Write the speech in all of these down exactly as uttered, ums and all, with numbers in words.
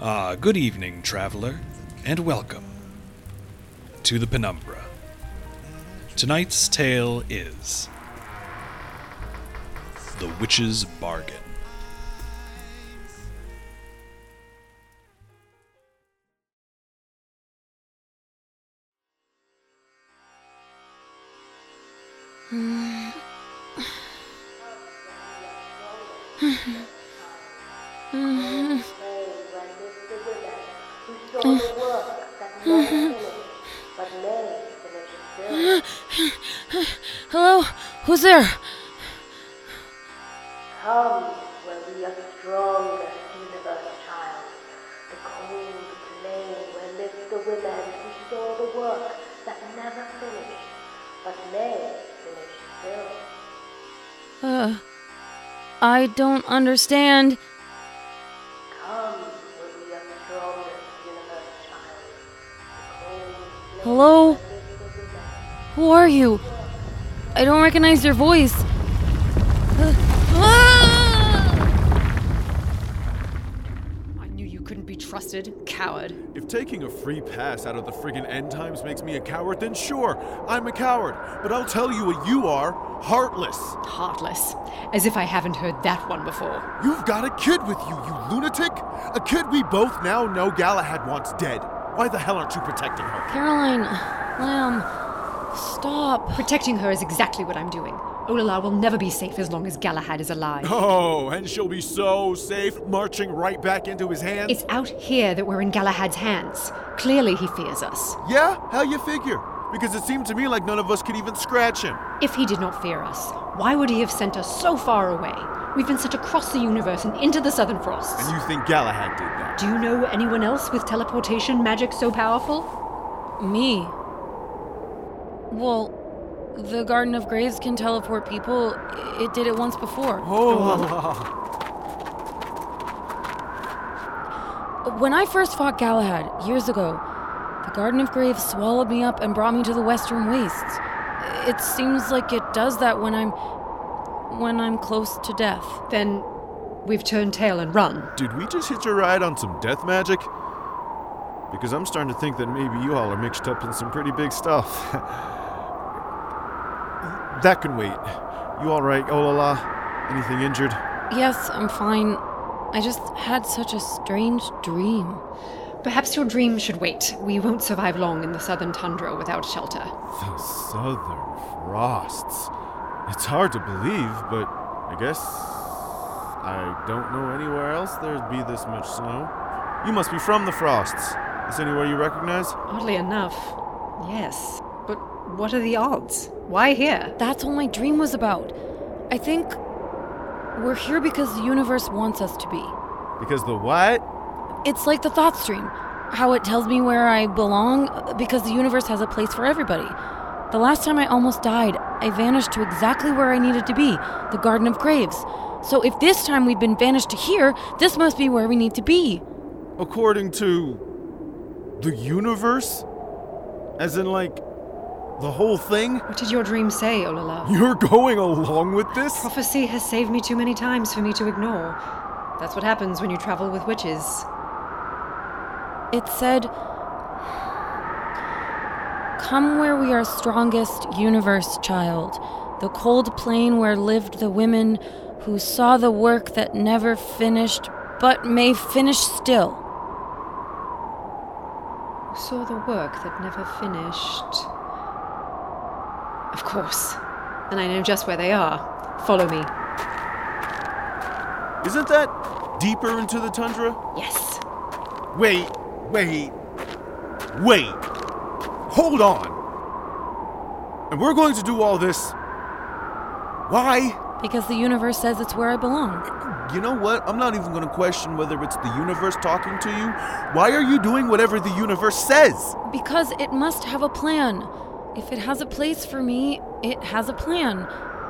Ah, good evening, traveler, and welcome to the Penumbra. Tonight's tale is The Witch's Bargain. Hello? Who's there? Come where we are strongest, universe child. The cold plain where lived the women who saw the work that never finished, but may finish still. Uh, I don't understand. Come where we are strongest, universe child. The cold plain Hello? where lived the women. Who are you? I don't recognize your voice. Uh, ah! I knew you couldn't be trusted, coward. If taking a free pass out of the friggin' end times makes me a coward, then sure, I'm a coward. But I'll tell you what you are, heartless. Heartless. As if I haven't heard that one before. You've got a kid with you, you lunatic. A kid we both now know Galahad wants dead. Why the hell aren't you protecting her? Caroline, Lamb, stop. Protecting her is exactly what I'm doing. Olala will never be safe as long as Galahad is alive. Oh, and she'll be so safe, marching right back into his hands. It's out here that we're in Galahad's hands. Clearly he fears us. Yeah? How you figure? Because it seemed to me like none of us could even scratch him. If he did not fear us, why would he have sent us so far away? We've been sent across the universe and into the Southern Frosts. And you think Galahad did that? Do you know anyone else with teleportation magic so powerful? Me? Well, the Garden of Graves can teleport people. It did it once before. Oh. When I first fought Galahad, years ago, the Garden of Graves swallowed me up and brought me to the Western Wastes. It seems like it does that when I'm... when I'm close to death. Then we've turned tail and run. Did we just hitch a ride on some death magic? Because I'm starting to think that maybe you all are mixed up in some pretty big stuff. That can wait. You alright, Olala? Anything injured? Yes, I'm fine. I just had such a strange dream. Perhaps your dream should wait. We won't survive long in the southern tundra without shelter. The Southern Frosts. It's hard to believe, but I guess I don't know anywhere else there'd be this much snow. You must be from the Frosts. Is anywhere you recognize? Oddly enough, yes. But what are the odds? Why here? That's all my dream was about. I think we're here because the universe wants us to be. Because the what? It's like the thought stream. How it tells me where I belong because the universe has a place for everybody. The last time I almost died, I vanished to exactly where I needed to be, the Garden of Graves. So if this time we've been vanished to here, this must be where we need to be. According to the universe? As in, like, the whole thing? What did your dream say, Olala? You're going along with this? Prophecy has saved me too many times for me to ignore. That's what happens when you travel with witches. It said, "Come where we are strongest, universe child, the cold plain where lived the women who saw the work that never finished, but may finish still." Who saw the work that never finished? Of course. And I know just where they are. Follow me. Isn't that deeper into the tundra? Yes. Wait, wait, wait. Hold on. And we're going to do all this. Why? Because the universe says it's where I belong. You know what? I'm not even going to question whether it's the universe talking to you. Why are you doing whatever the universe says? Because it must have a plan. If it has a place for me, it has a plan.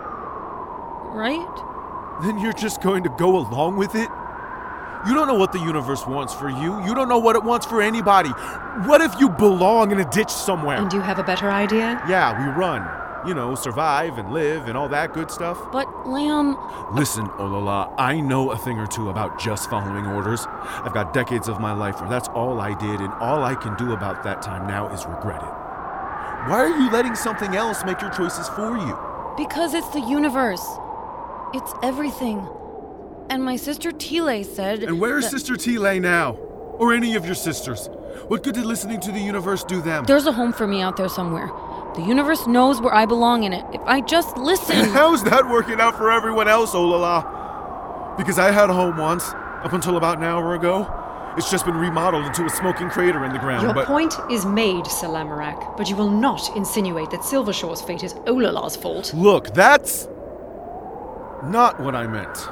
Right? Then you're just going to go along with it? You don't know what the universe wants for you. You don't know what it wants for anybody. What if you belong in a ditch somewhere? And you have a better idea? Yeah, we run. you know, survive and live and all that good stuff. But, Lamb... Listen, Olala, I know a thing or two about just following orders. I've got decades of my life where that's all I did, and all I can do about that time now is regret it. Why are you letting something else make your choices for you? Because it's the universe. It's everything. And my sister Tile said... And where's that- Sister Tile now? Or any of your sisters? What good did listening to the universe do them? There's a home for me out there somewhere. The universe knows where I belong in it. If I just listen... And how's that working out for everyone else, Olala? Because I had a home once, up until about an hour ago. It's just been remodeled into a smoking crater in the ground, Your but... point is made, Sir Lamorak, but you will not insinuate that Silvershore's fate is Olala's fault. Look, that's... not what I meant.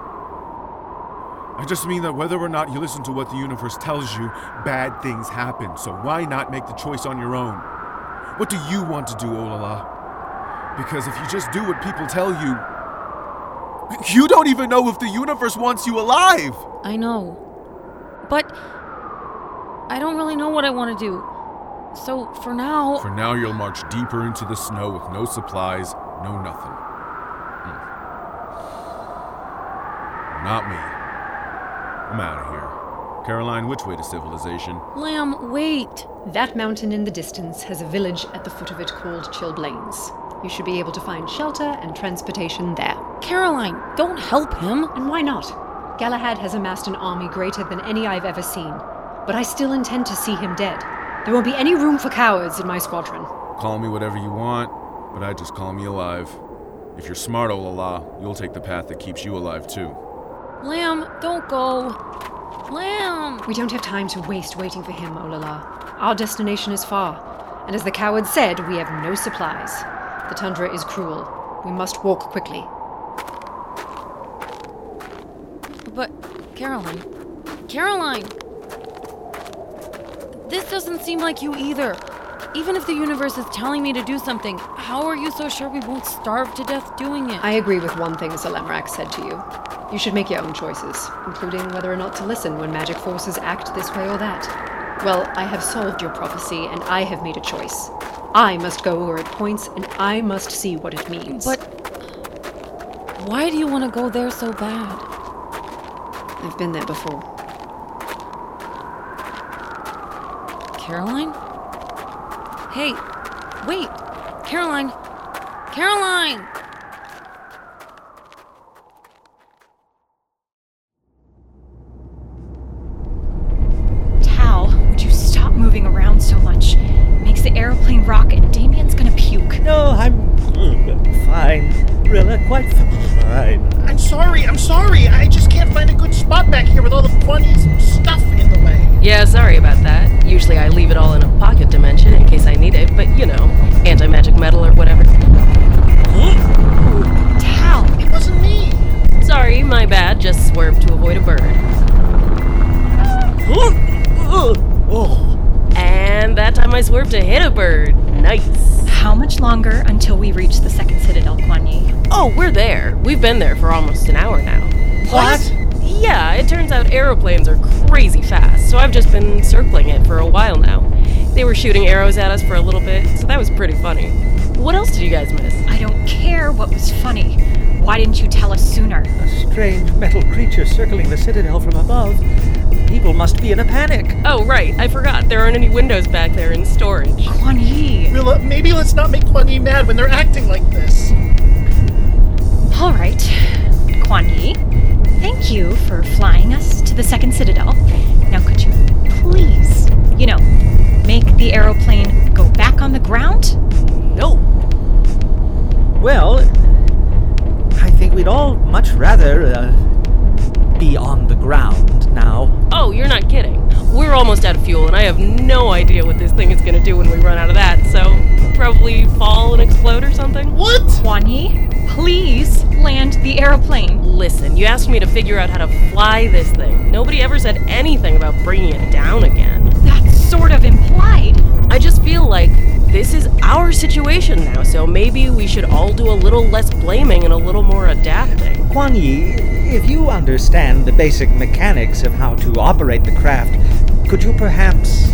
I just mean that whether or not you listen to what the universe tells you, bad things happen, so why not make the choice on your own? What do you want to do, Olala? Because if you just do what people tell you, you don't even know if the universe wants you alive! I know. But I don't really know what I want to do. So for now... For now, you'll march deeper into the snow with no supplies, no nothing. Hmm. Not me. I'm out of here. Caroline, which way to civilization? Lamb, wait. That mountain in the distance has a village at the foot of it called Chilblains. You should be able to find shelter and transportation there. Caroline, don't help him. And why not? Galahad has amassed an army greater than any I've ever seen. But I still intend to see him dead. There won't be any room for cowards in my squadron. Call me whatever you want, but I just call me alive. If you're smart, Olala, you'll take the path that keeps you alive too. Lamb, don't go. Lamb! We don't have time to waste waiting for him, Olala. Our destination is far, and as the coward said, we have no supplies. The tundra is cruel. We must walk quickly. But, Caroline... Caroline! This doesn't seem like you either. Even if the universe is telling me to do something, how are you so sure we won't starve to death doing it? I agree with one thing Sir Lamorak said to you. You should make your own choices, including whether or not to listen when magic forces act this way or that. Well, I have solved your prophecy, and I have made a choice. I must go where it points, and I must see what it means. But... why do you want to go there so bad? I've been there before. Caroline? Hey, wait! Caroline! Caroline! Tal, would you stop moving around so much? Makes the aeroplane rock and Damien's gonna puke. No, I'm mm, fine. Rilla, quite fine. I'm sorry, I'm sorry. I just can't find a good spot back here with all the funny stuff in the way. Yeah, sorry about that. Usually I leave it all in a pocket dimension in case I need it, but you know, anti-magic metal or whatever. Tal! It wasn't me. Sorry, my bad. Just swerved to avoid a bird. And that time I swerved to hit a bird. Nice. How much longer until we reach the second citadel, Kuan Yi? Oh, we're there. We've been there for almost an hour now. What? Yeah, it turns out aeroplanes are crazy fast, so I've just been circling it for a while now. They were shooting arrows at us for a little bit, so that was pretty funny. What else did you guys miss? I don't care what was funny. Why didn't you tell us sooner? A strange metal creature circling the citadel from above. People must be in a panic. Oh, right, I forgot. There aren't any windows back there in storage. Kuan Yi! Rilla, maybe let's not make Kuan Yi mad when they're acting like this. All right, Kuan Yi. Thank you for flying us to the second citadel. Now could you please, you know, make the aeroplane go back on the ground? No. Well, I think we'd all much rather uh, be on the ground now. Oh, you're not kidding. We're almost out of fuel, and I have no idea what this thing is going to do when we run out of that, so probably fall and explode or something? What? Kuan Yi, please land the aeroplane. Listen, you asked me to figure out how to fly this thing. Nobody ever said anything about bringing it down again. That's sort of implied. I just feel like this is our situation now, so maybe we should all do a little less blaming and a little more adapting. Kuan Yi, if you understand the basic mechanics of how to operate the craft, could you perhaps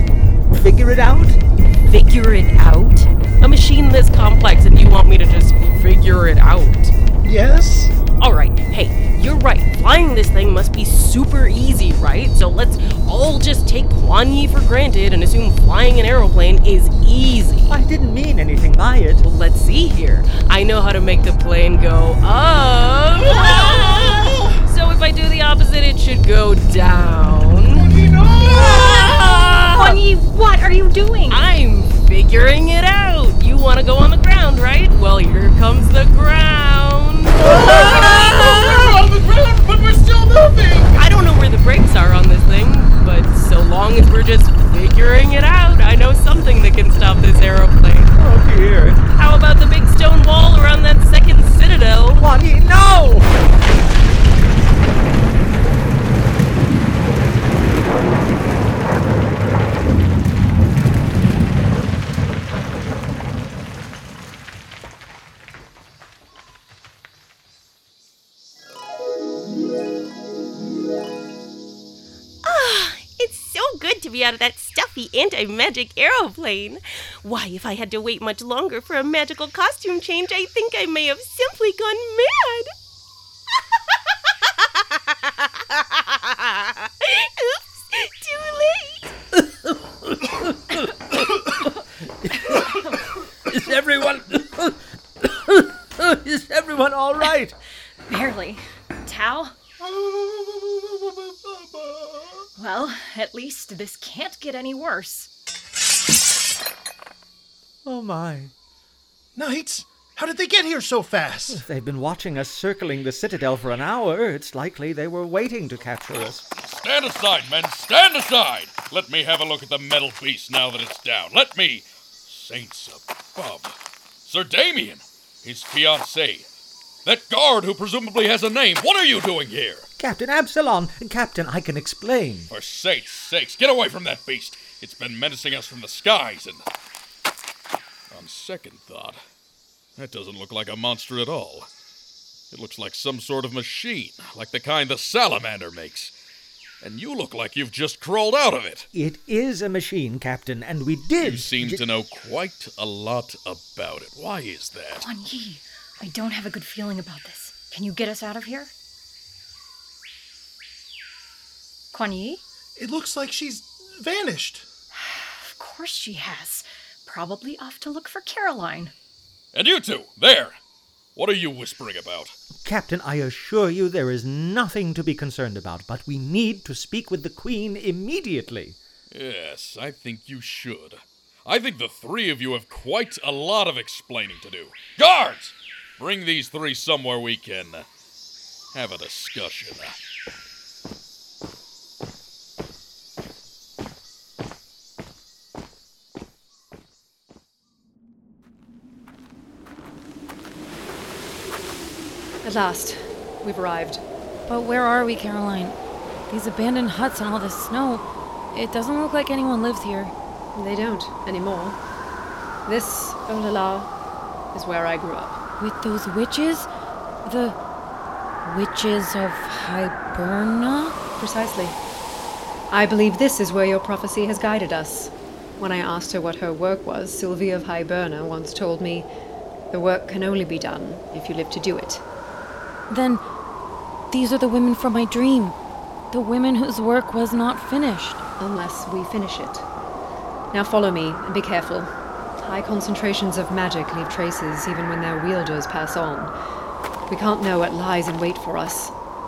figure it out? Figure it out? A machine this complex and you want me to just figure it out? Yes? Alright, hey, you're right. Flying this thing must be super easy, right? So let's all just take Kuan Yi for granted and assume flying an aeroplane is easy. I didn't mean anything by it. Well, let's see here. I know how to make the plane go up. So if I do the opposite, it should go down. Kuan Yi, what are you doing? I'm figuring it out. You want to go on the ground, right? Well, here comes the ground. We're on the ground, but we're still moving! I don't know where the brakes are on this thing, but so long as we're just figuring it out, I know something that can stop this aeroplane. Oh dear. How about the big stone wall around that second citadel? Kuan Yi, no! Good to be out of that stuffy anti-magic aeroplane. Why, if I had to wait much longer for a magical costume change, I think I may have simply gone mad. Oops, too late. Is everyone... Is everyone all right? Barely. Tao? Well, at least this can't get any worse. Oh my. Knights, how did they get here so fast? They've been watching us circling the citadel for an hour. It's likely they were waiting to capture us. Stand aside, men, stand aside! Let me have a look at the metal beast now that it's down. Let me... Saints above. Sir Damien, his fiancée. That guard who presumably has a name. What are you doing here? Captain Absalon! Captain, I can explain. For saints' sakes, get away from that beast. It's been menacing us from the skies, and... On second thought, that doesn't look like a monster at all. It looks like some sort of machine, like the kind the salamander makes. And you look like you've just crawled out of it. It is a machine, Captain, and we did... You seem to know quite a lot about it. Why is that? Kuan Yi, I don't have a good feeling about this. Can you get us out of here? Kuan Yi? It looks like she's vanished. Of course she has. Probably off to look for Caroline. And you two, there! What are you whispering about? Captain, I assure you there is nothing to be concerned about, but we need to speak with the Queen immediately. Yes, I think you should. I think the three of you have quite a lot of explaining to do. Guards! Bring these three somewhere we can uh, have a discussion. At last, we've arrived. But where are we, Caroline? These abandoned huts and all this snow. It doesn't look like anyone lives here. They don't anymore. This, oh la la, is where I grew up. With those witches? The witches of Hiberna? Precisely. I believe this is where your prophecy has guided us. When I asked her what her work was, Sylvia of Hiberna once told me, the work can only be done if you live to do it. Then, these are the women from my dream. The women whose work was not finished. Unless we finish it. Now follow me, and be careful. High concentrations of magic leave traces even when their wielders pass on. We can't know what lies in wait for us.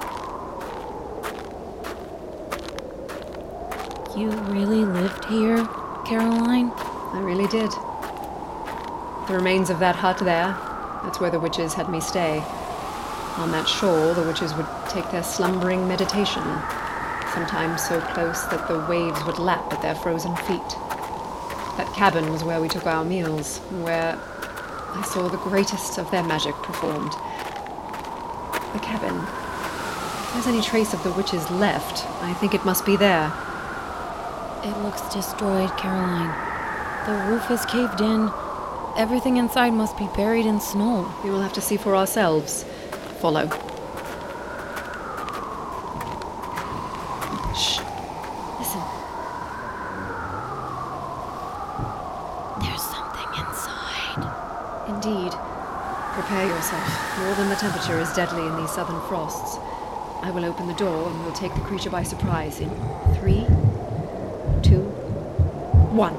You really lived here, Caroline? I really did. The remains of that hut there, that's where the witches had me stay. On that shore, the witches would take their slumbering meditation, sometimes so close that the waves would lap at their frozen feet. That cabin was where we took our meals, where I saw the greatest of their magic performed. The cabin. If there's any trace of the witches left, I think it must be there. It looks destroyed, Caroline. The roof is caved in. Everything inside must be buried in snow. We will have to see for ourselves. Follow. Shh. Listen. Prepare yourself. More than the temperature is deadly in these southern frosts. I will open the door and we'll take the creature by surprise in three, two, one.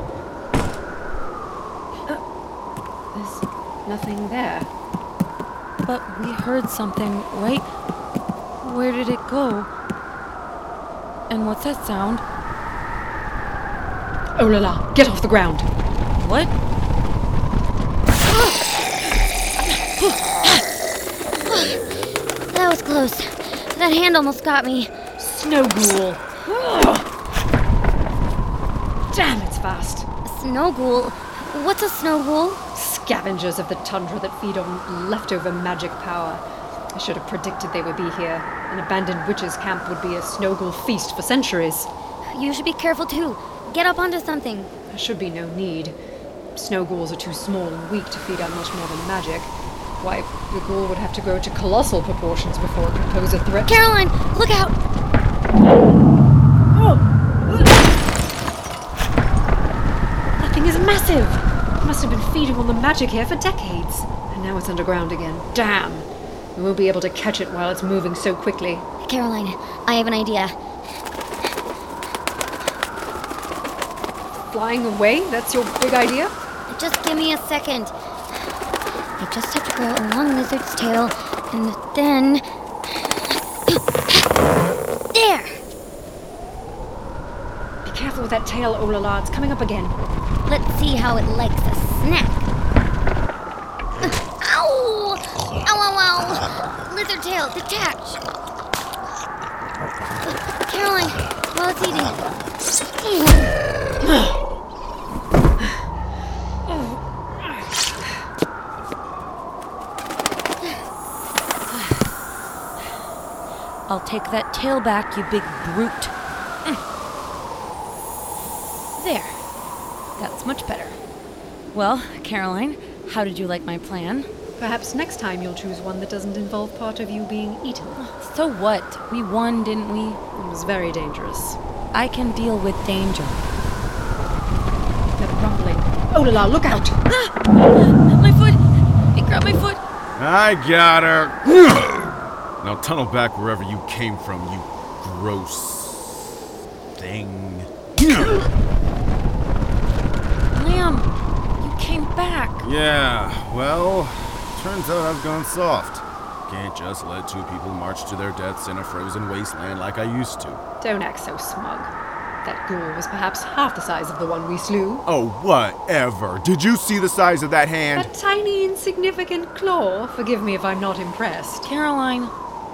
Uh, there's nothing there. But we heard something, right? Where did it go? And what's that sound? Oh la la, get off the ground. What? That was close. That hand almost got me. Snow ghoul. Damn, it's fast. A snow ghoul? What's a snow ghoul? Scavengers of the tundra that feed on leftover magic power. I should have predicted they would be here. An abandoned witch's camp would be a snow ghoul feast for centuries. You should be careful too. Get up onto something. There should be no need. Snow ghouls are too small and weak to feed on much more than magic. Why, the ghoul would have to grow to colossal proportions before it could pose a threat. Caroline, look out! Oh! That thing is massive! It must have been feeding on the magic here for decades. And now it's underground again. Damn! We won't be able to catch it while it's moving so quickly. Caroline, I have an idea. Flying away? That's your big idea? Just give me a second. I just have to grow a long lizard's tail, and then... There! Be careful with that tail, Olala. It's coming up again. Let's see how it likes a snack. Ow! Ow, ow, ow! Lizard tail, detach! Caroline, while it's eating... I'll take that tail back, you big brute. Mm. There. That's much better. Well, Caroline, how did you like my plan? Perhaps next time you'll choose one that doesn't involve part of you being eaten. So what? We won, didn't we? It was very dangerous. I can deal with danger. They're rumbling. Oh la la, look out! Ah! My foot! It grabbed my foot! I got her! Now tunnel back wherever you came from, you gross thing. Lamb, you came back. Yeah, well, turns out I've gone soft. Can't just let two people march to their deaths in a frozen wasteland like I used to. Don't act so smug. That ghoul was perhaps half the size of the one we slew. Oh, whatever. Did you see the size of that hand? A tiny, insignificant claw. Forgive me if I'm not impressed. Caroline.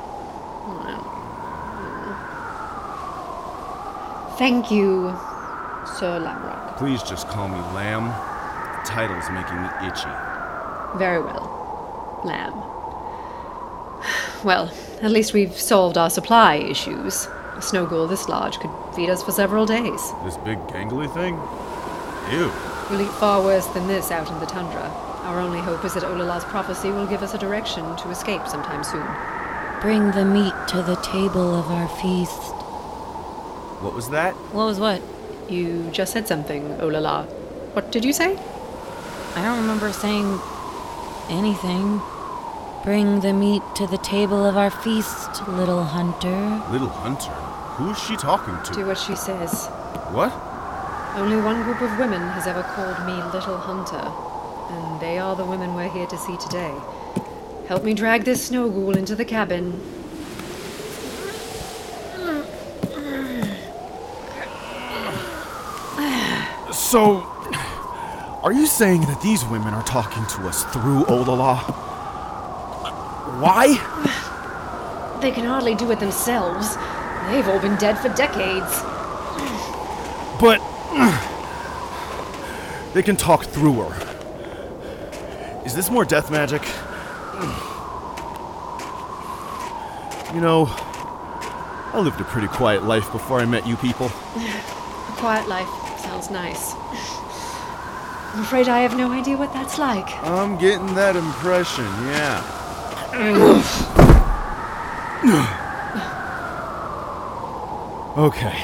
Thank you, Sir Lamrock. Please just call me Lamb. The title's making me itchy. Very well, Lamb. Well, at least we've solved our supply issues. A snow ghoul this large could feed us for several days. This big gangly thing? Ew. We'll eat far worse than this out in the tundra. Our only hope is that Olala's prophecy will give us a direction to escape sometime soon. Bring the meat to the table of our feast. What was that? What was what? You just said something, Olala. What did you say? I don't remember saying anything. Bring the meat to the table of our feast, little hunter. Little hunter? Who is she talking to? Do what she says. What? Only one group of women has ever called me Little Hunter, and they are the women we're here to see today. Help me drag this snow ghoul into the cabin. So, are you saying that these women are talking to us through Olala? Why? They can hardly do it themselves. They've all been dead for decades. But they can talk through her. Is this more death magic? You know, I lived a pretty quiet life before I met you people. A quiet life sounds nice. I'm afraid I have no idea what that's like. I'm getting that impression, yeah. Okay.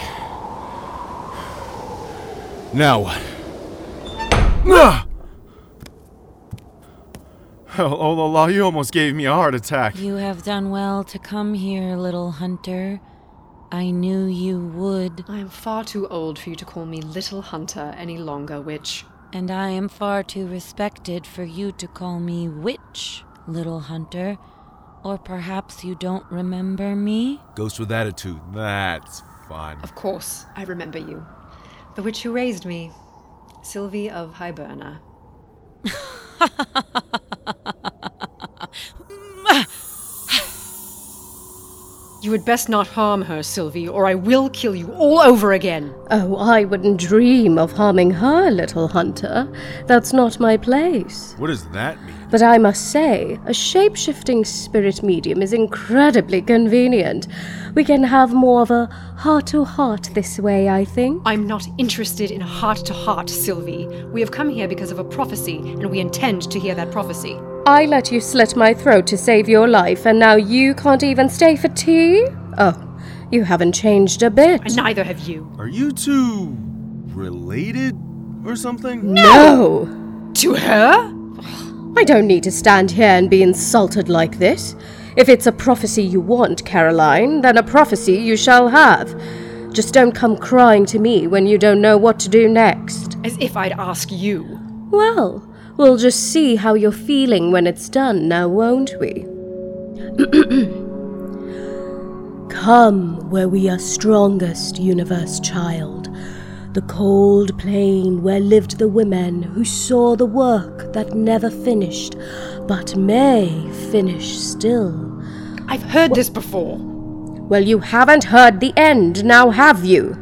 Now what? Olala, you almost gave me a heart attack. You have done well to come here, little hunter. I knew you would. I am far too old for you to call me Little Hunter any longer, Witch. And I am far too respected for you to call me Witch, little hunter. Or perhaps you don't remember me? Ghost with attitude. That's fun. Of course, I remember you. The witch who raised me. Sylvie of Hiberna. You had best not harm her, Sylvie, or I will kill you all over again. Oh, I wouldn't dream of harming her, little hunter. That's not my place. What does that mean? But I must say, a shape-shifting spirit medium is incredibly convenient. We can have more of a heart-to-heart this way, I think. I'm not interested in a heart-to-heart, Sylvie. We have come here because of a prophecy, and we intend to hear that prophecy. I let you slit my throat to save your life, and now you can't even stay for tea? Oh, you haven't changed a bit. And neither have you. Are you two related or something? No! To her? I don't need to stand here and be insulted like this. If it's a prophecy you want, Caroline, then a prophecy you shall have. Just don't come crying to me when you don't know what to do next. As if I'd ask you. Well, we'll just see how you're feeling when it's done now, won't we? Come where we are strongest, universe child. The cold plain where lived the women who saw the work that never finished, but may finish still. I've heard this before. Well, you haven't heard the end, now have you?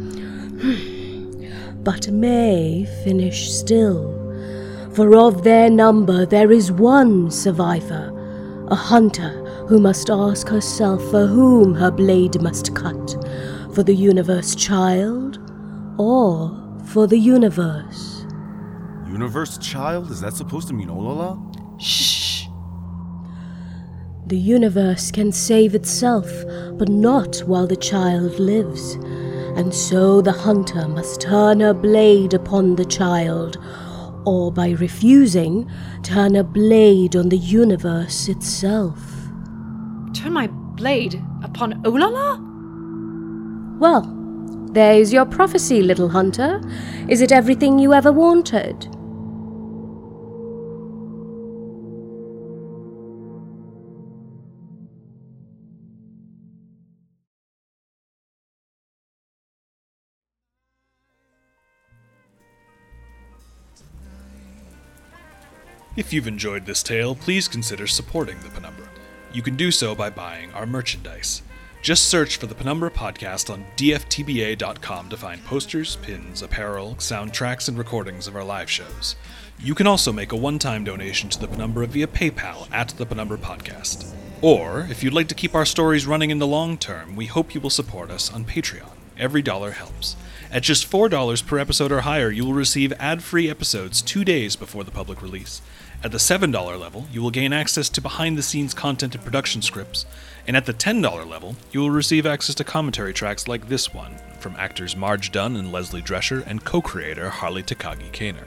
But may finish still. For of their number there is one survivor, a hunter who must ask herself for whom her blade must cut, for the universe child, or for the universe. Universe child? Is that supposed to mean Olala? Shh. The universe can save itself, but not while the child lives. And so the hunter must turn her blade upon the child, or by refusing, turn a blade on the universe itself. Turn my blade upon Olala? Well, there's your prophecy, little hunter. Is it everything you ever wanted? If you've enjoyed this tale, please consider supporting the Penumbra. You can do so by buying our merchandise. Just search for the Penumbra Podcast on d f t b a dot com to find posters, pins, apparel, soundtracks, and recordings of our live shows. You can also make a one-time donation to the Penumbra via PayPal at the Penumbra Podcast. Or, if you'd like to keep our stories running in the long term, we hope you will support us on Patreon. Every dollar helps. At just four dollars per episode or higher, you will receive ad-free episodes two days before the public release. At the seven dollars level, you will gain access to behind-the-scenes content and production scripts, and at the ten dollars level, you will receive access to commentary tracks like this one, from actors Marge Dunn and Leslie Drescher, and co-creator Harley Takagi Kaner.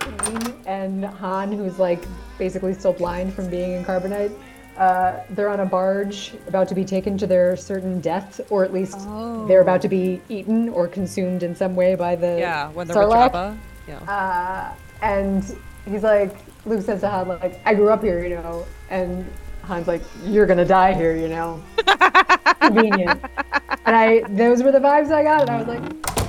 And Han, who's like basically still blind from being in Carbonite, uh, they're on a barge about to be taken to their certain death, or at least oh. they're about to be eaten or consumed in some way by the yeah, when they're Sarlacc. with Jabba. Yeah. Uh, and he's like, Luke says to Han, like, I grew up here, you know, and Han's like, you're gonna die here, you know. Convenient. And I, those were the vibes I got, and I was like...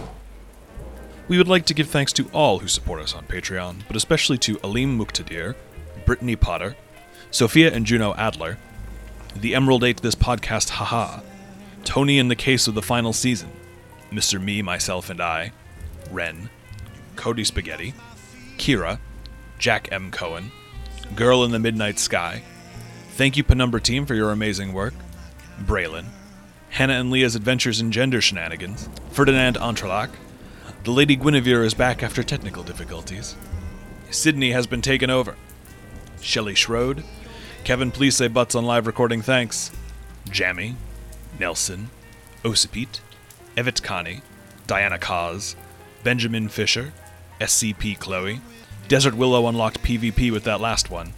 We would like to give thanks to all who support us on Patreon, but especially to Alim Muqtadir, Brittany Potter, Sophia and Juno Adler, The Emerald Ate This Podcast Haha, Tony in the Case of the Final Season, Mister Me, Myself, and I, Ren, Cody Spaghetti, Kira, Jack M. Cohen, Girl in the Midnight Sky. Thank you, Penumbra team, for your amazing work. Braylon, Hannah and Leah's Adventures in Gender Shenanigans, Ferdinand Entrelac, the Lady Guinevere is back after technical difficulties. Sydney has been taken over. Shelley Schroed, Kevin Please Say Butts on live recording thanks, Jammy, Nelson, Osipete, Evet Kani, Diana Kaz, Benjamin Fisher, S C P Chloe, Desert Willow unlocked PvP with that last one,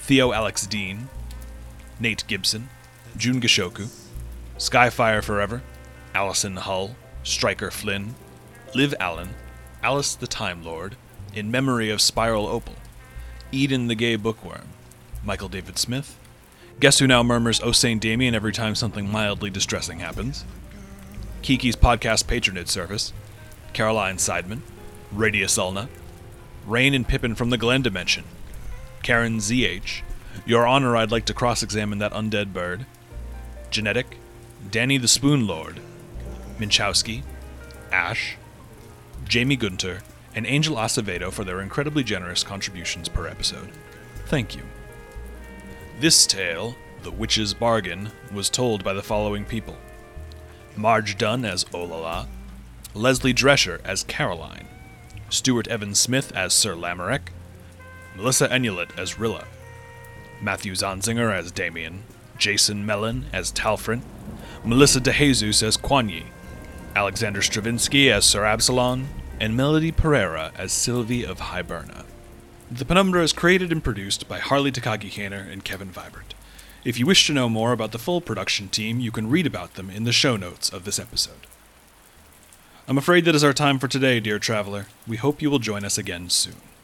Theo Alex Dean, Nate Gibson, June Gishoku, Skyfire Forever, Allison Hull, Stryker Flynn, Liv Allen, Alice the Time Lord, In Memory of Spiral Opal, Eden the Gay Bookworm, Michael David Smith, Guess Who Now Murmurs Oh Saint Damien every time something mildly distressing happens, Kiki's Podcast Patronage Service, Caroline Seidman, Radius Ulna, Rain and Pippin from the Glen Dimension, Karen Z H, Your Honor, I'd like to cross-examine that undead bird, Genetic, Danny the Spoon Lord, Minchowski, Ash, Jamie Gunter, and Angel Acevedo for their incredibly generous contributions per episode. Thank you. This tale, The Witch's Bargain, was told by the following people: Marge Dunn as Olala, Leslie Drescher as Caroline, Stuart Evan Smith as Sir Lamourec, Melissa Enulet as Rilla, Matthew Zanzinger as Damien, Jason Mellon as Talfrin, Melissa DeJesus as Kuan Yi, Alexander Stravinsky as Sir Absalon, and Melody Pereira as Sylvie of Hiberna. The Penumbra is created and produced by Harley Takagi Kaner and Kevin Vibert. If you wish to know more about the full production team, you can read about them in the show notes of this episode. I'm afraid that is our time for today, dear traveler. We hope you will join us again soon.